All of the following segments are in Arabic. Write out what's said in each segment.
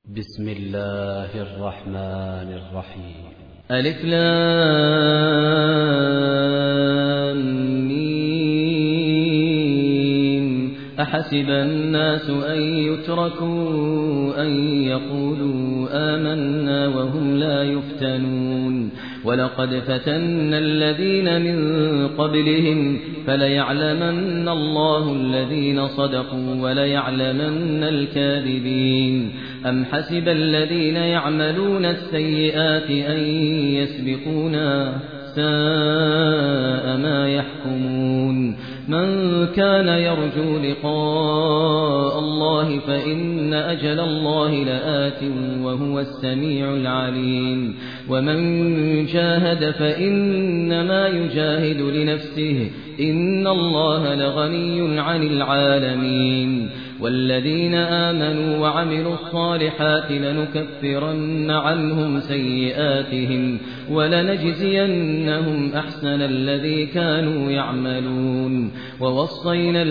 بسم الله الرحمن الرحيم. ألف لام ميم. أحسب الناس أن يتركوا أن يقولوا آمنا وهم لا يفتنون ولقد فتنا الذين من قبلهم فليعلمن الله الذين صدقوا وليعلمن الكاذبين. أم حسب الذين يعملون السيئات أن يسبقونا ساء ما يحكمون. من كان يرجو لقاء الله فإن أجل الله لآت وهو السميع العليم. ومن جاهد فإنما يجاهد لنفسه إن الله لغني عن العالمين. والذين آمنوا وعملوا الصالحات لنكفرن عنهم سيئاتهم ولنجزينهم أحسن الذي كانوا يعملون. ووصينا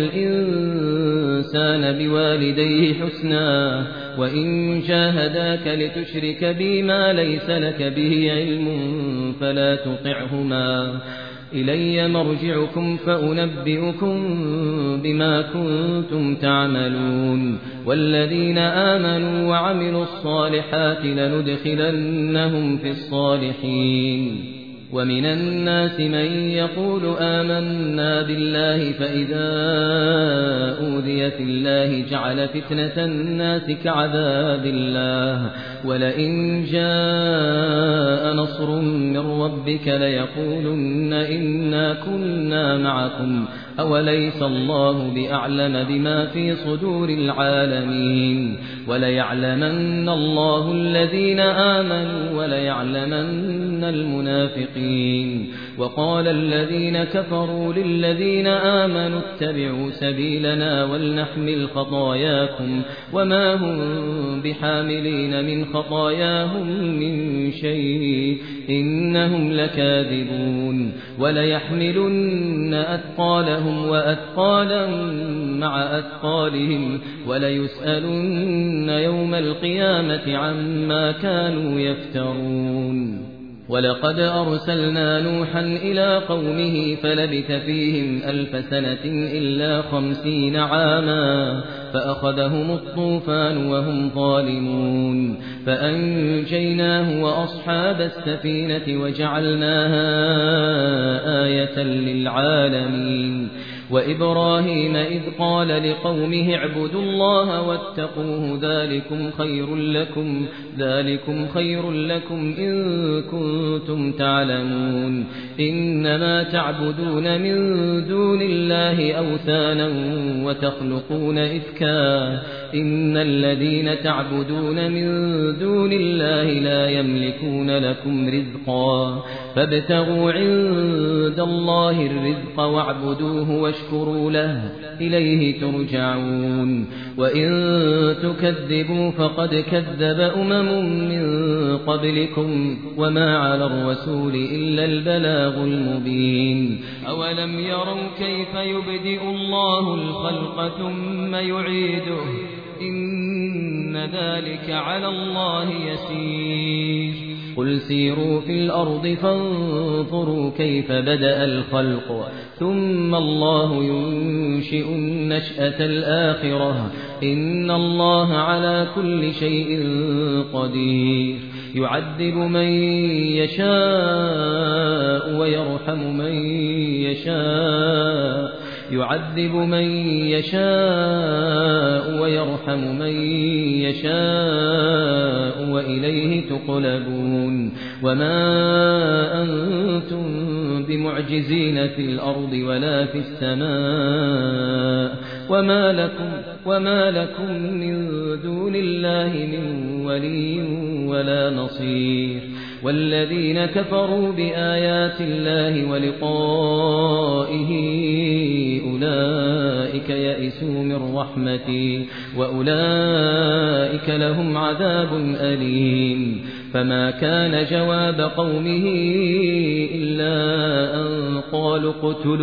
الإنسان بوالديه حسنا وإن جاهداك لتشرك بي ما ليس لك به علم فلا تطعهما إلي مرجعكم فأنبئكم بما كنتم تعملون. والذين آمنوا وعملوا الصالحات لندخلنهم في الصالحين. ومن الناس من يقول آمنا بالله فإذا أوذي في الله جعل فتنة الناس كعذاب الله ولئن جاء نصر من ربك ليقولن إنا كنا معكم أوليس الله بأعلم بما في صدور العالمين. وليعلمن الله الذين آمنوا وليعلمن المنافقين. وقال الذين كفروا للذين آمنوا اتبعوا سبيلنا ولنحمل خطاياكم وما هم بحاملين من خطاياهم من شيء إنهم لكاذبون. وليحملن أثقالهم وأثقالا مع أثقالهم وليسألن يوم القيامة عما كانوا يفترون. ولقد أرسلنا نوحا إلى قومه فلبث فيهم 1000 سنة إلا 50 عاما فأخذهم الطوفان وهم ظالمون فأنجيناه وأصحاب السفينة وجعلناها آية للعالمين. وإبراهيم إذ قال لقومه اعبدوا الله واتقوه ذلكم خير لكم إن كنتم تعلمون. إنما تعبدون من دون الله أوثانا وتخلقون إفكا إن الذين تعبدون من دون الله لا يملكون لكم رزقا فابتغوا عند الله الرزق واعبدوه واشكروا له إليه ترجعون. وإن تكذبوا فقد كذب من قبلكم وما على الرسول إلا البلاغ المبين. أولم يروا كيف يبدئ الله الخلق ثم يعيده إن ذلك على الله يسير. قل سيروا في الأرض فانظروا كيف بدأ الخلق ثم الله ينشئ النشأة الآخرة إن الله على كل شيء قدير. يعذب من يشاء ويرحم من يشاء ويرحم من يشاء وإليه تقلبون. وما أنتم بمعجزين في الأرض ولا في السماء وما لكم من دون الله من ولي ولا نصير. والذين كفروا بآيات الله ولقائه أولئك يئسوا من رحمتي وأولئك لهم عذاب أليم. فما كان جواب قومه إلا أن قالوا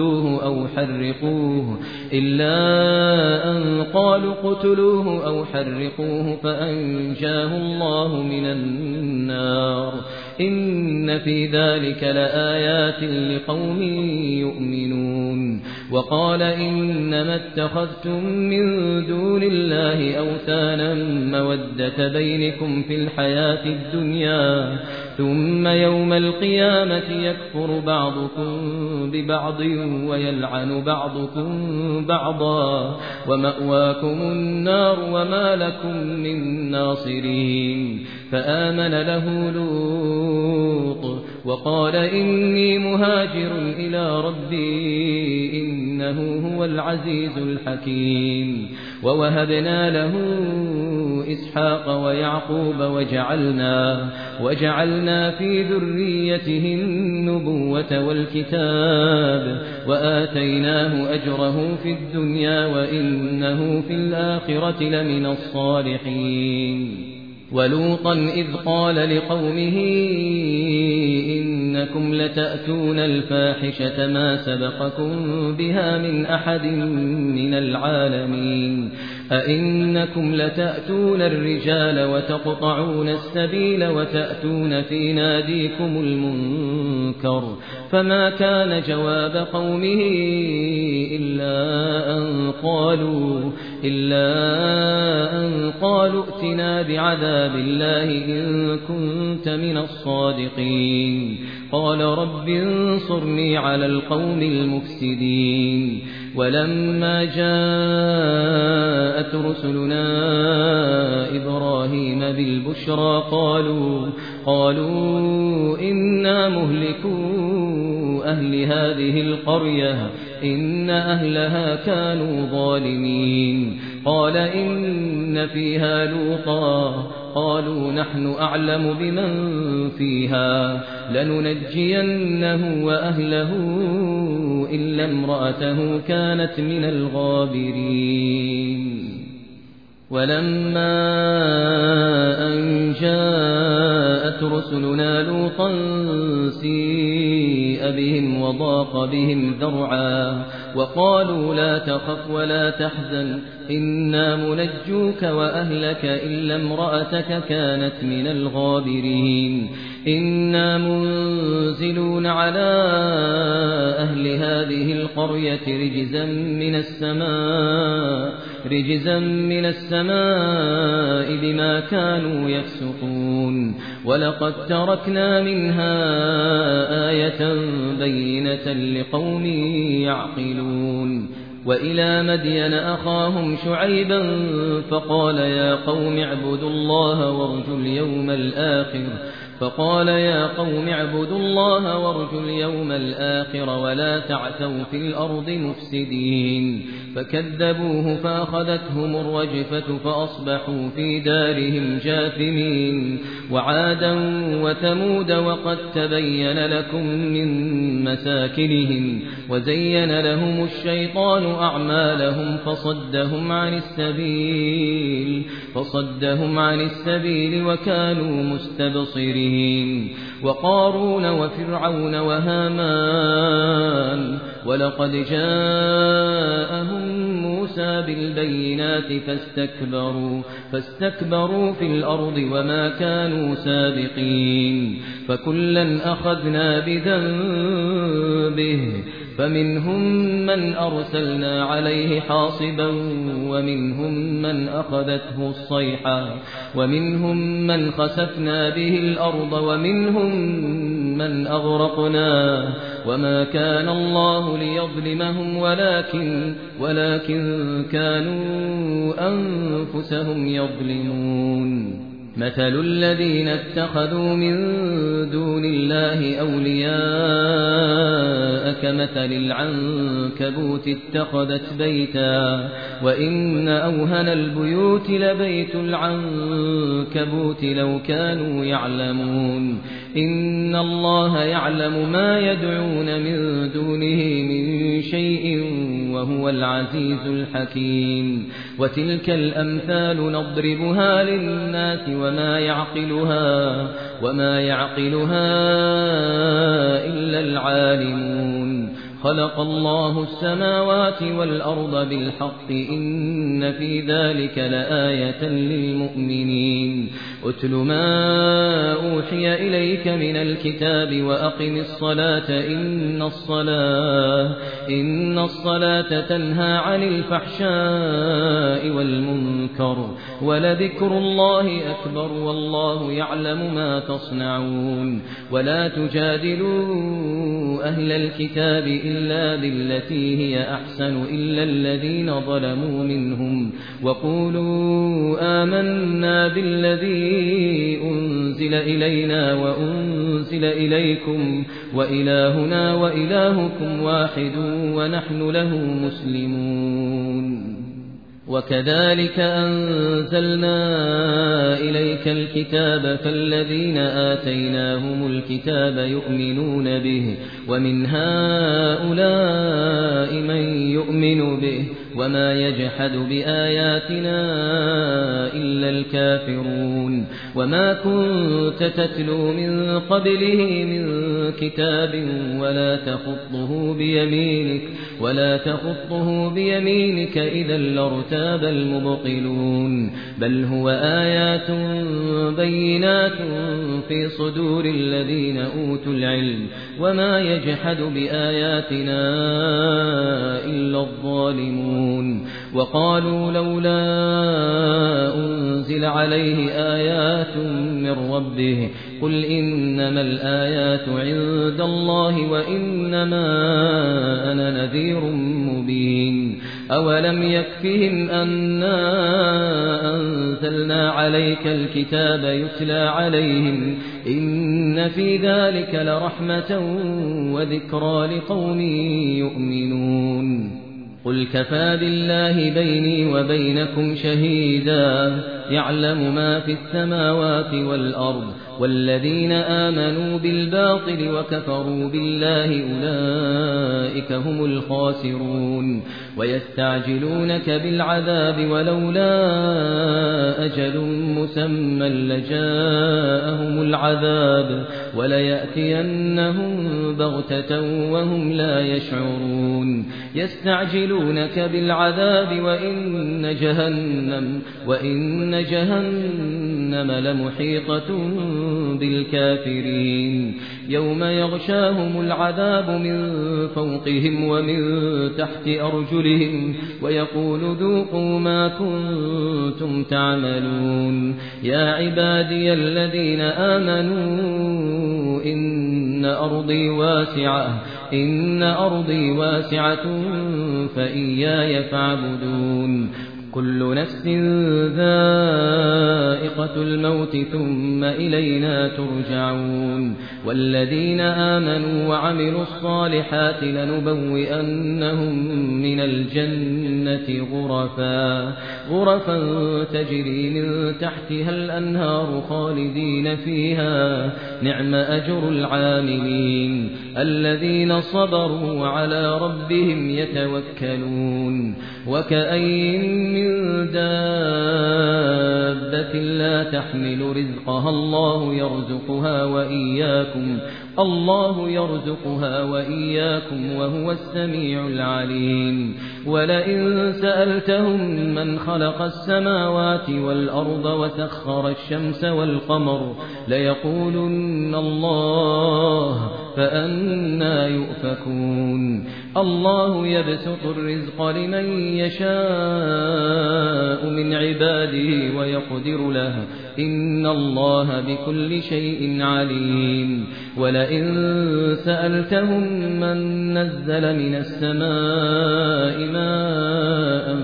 اقتلوه أو حرقوه فأنجاه الله من النار إن في ذلك لآيات لقوم يؤمنون وقال إنما اتخذتم من دون الله أوثانا مودة بينكم في الحياة الدنيا ثم يوم القيامة يكفر بعضكم ببعض ويلعن بعضكم بعضا ومأواكم النار وما لكم من ناصرين فآمن له لوط وقال إني مهاجر إلى ربي إنه هو العزيز الحكيم ووهبنا له إسحاق ويعقوب وجعلنا في ذريته النبوة والكتاب وآتيناه أجره في الدنيا وإنه في الآخرة لمن الصالحين ولوطا إذ قال لقومه إنكم لتأتون الفاحشة ما سبقكم بها من أحد من العالمين أئنكم لتأتون الرجال وتقطعون السبيل وتأتون في ناديكم المنكر فما كان جواب قومه إلا أن قالوا ائتنا بعذاب الله إن كنت من الصادقين قال رب انصرني على القوم المفسدين ولما جاءت رسلنا إبراهيم بالبشرى قالوا إنا مهلكو أهل هذه القرية إن أهلها كانوا ظالمين قال إن فيها لوطا قالوا نحن أعلم بمن فيها لننجينه وأهله إلا امرأته كانت من الغابرين ولما أن جاءت رسلنا لوطا سيء بهم وضاق بهم ذرعا وقالوا لا تخف ولا تحزن إنا منجوك وأهلك إلا امرأتك كانت من الغابرين إنا منزلون على أهل هذه القرية رجزا من السماء بما كانوا يفسقون ولقد تركنا منها آية بينة لقوم يعقلون وإلى مدين أخاهم شعيبا فقال يا قوم اعبدوا الله وارجوا اليوم الآخر ولا تعثوا في الأرض مفسدين فكذبوه فأخذتهم الرجفة فأصبحوا في دارهم جاثمين وعادا وثمود وقد تبين لكم من مساكنهم وزين لهم الشيطان أعمالهم فصدهم عن السبيل وكانوا مستبصرين وقارون وفرعون وهامان ولقد جاءهم موسى بالبينات فاستكبروا في الأرض وما كانوا سابقين فكلا أخذنا بذنبه فمنهم من أرسلنا عليه حاصبا ومنهم من أخذته الصيحة ومنهم من خسفنا به الأرض ومنهم من أغرقنا وما كان الله ليظلمهم ولكن كانوا أنفسهم يظلمون مثل الذين اتخذوا من دون الله أولياء كمثل العنكبوت اتخذت بيتا وإن أوهن البيوت لبيت العنكبوت لو كانوا يعلمون إن الله يعلم ما يدعون من دونه من شيء وهو العزيز الحكيم وتلك الأمثال نضربها للناس وما يعقلها إلا العالمون خلق الله السماوات والأرض بالحق إن في ذلك لآية للمؤمنين أتل ما أوحي إليك من الكتاب وأقم الصلاة إن الصلاة تنهى عن الفحشاء والمنكر ولذكر الله أكبر والله يعلم ما تصنعون ولا تجادلوا أهل الكتاب إلا بالتي هي أحسن إلا الذين ظلموا منهم وقولوا آمنا بالذي أنزل إلينا وأنزل إليكم وإلهنا وإلهكم واحد ونحن له مسلمون وكذلك أنزلنا إليك الكتاب فالذين آتيناهم الكتاب يؤمنون به ومن هؤلاء من يؤمن به وما يجحد بآياتنا إلا الكافرون وما كنت تتلو من قبله من كتاب ولا تخطه بيمينك إذا لارتاب المبطلون بل هو آيات بينات في صدور الذين أوتوا العلم وما يجحد بآياتنا إلا الظالمون وقالوا لولا أنزل عليه آيات من ربه قل إنما الآيات عند الله وإنما أنا نذير مبين أولم يكفهم أننا أنزلنا عليك الكتاب يتلى عليهم إن في ذلك لرحمة وذكرى لقوم يؤمنون قل كفى بالله بيني وبينكم شهيدا يعلم ما في السماوات والأرض والذين آمنوا بالباطل وكفروا بالله أولئك هم الخاسرون ويستعجلونك بالعذاب ولولا أجل مسمى لجاءهم العذاب وليأتينهم بغتة وهم لا يشعرون يستعجلونك بالعذاب وإن جهنم لمحيطة بالكافرين يوم يغشاهم العذاب من فوقهم ومن تحت أرجلهم ويقول ذوقوا ما كنتم تعملون يا عبادي الذين آمنوا إن أرضي واسعة فإياي فاعبدون كل نفس ذائقة الموت ثم إلينا ترجعون والذين آمنوا وعملوا الصالحات لنبوئنهم من الجنة غرفا تجري من تحتها الأنهار خالدين فيها نعم أجر العاملين الذين صبروا وعلى ربهم يتوكلون وكأين من دابة لا تحمل رزقها الله يرزقها وإياكم وهو السميع العليم ولئن سألتهم من خلق السماوات والأرض وسخر الشمس والقمر ليقولن الله فأنى يؤفكون الله يبسط الرزق لمن يشاء من عباده ويقدر له إن الله بكل شيء عليم ولئن سألتهم من نزل من السماء ماء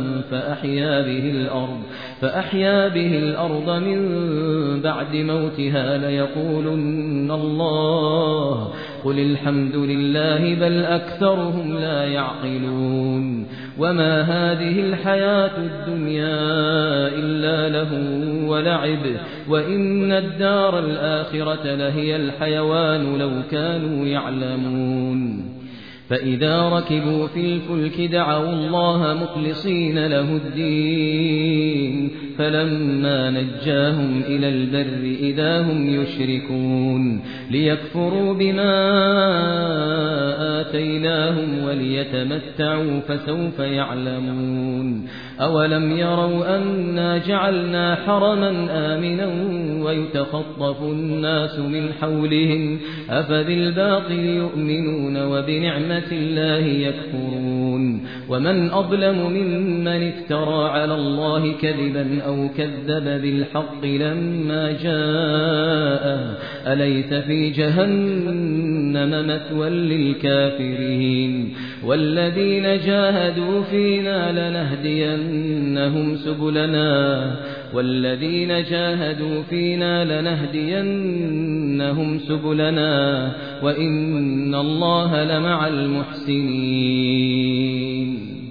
فأحيا به الأرض من بعد موتها ليقولن الله قل الحمد لله بل أكثرهم لا يعقلون وما هذه الحياة الدنيا إلا لهو ولعب وإن الدار الآخرة لهي الحيوان لو كانوا يعلمون فإذا ركبوا في الفلك دعوا الله مخلصين له الدين فلما نجاهم إلى البر إذا هم يشركون ليكفروا بما آتيناهم وليتمتعوا فسوف يعلمون أولم يروا أنا جعلنا حرما آمنا ويتخطف الناس من حولهم أفبالباطل يؤمنون وبنعمة الله يكفرون ومن أظلم ممن افترى على الله كذبا أو كذب بالحق لما جاءه أليس في جهنم مثوى للكافرين والذين جاهدوا فينا لنهدينهم سبلنا وإن الله لمع المحسنين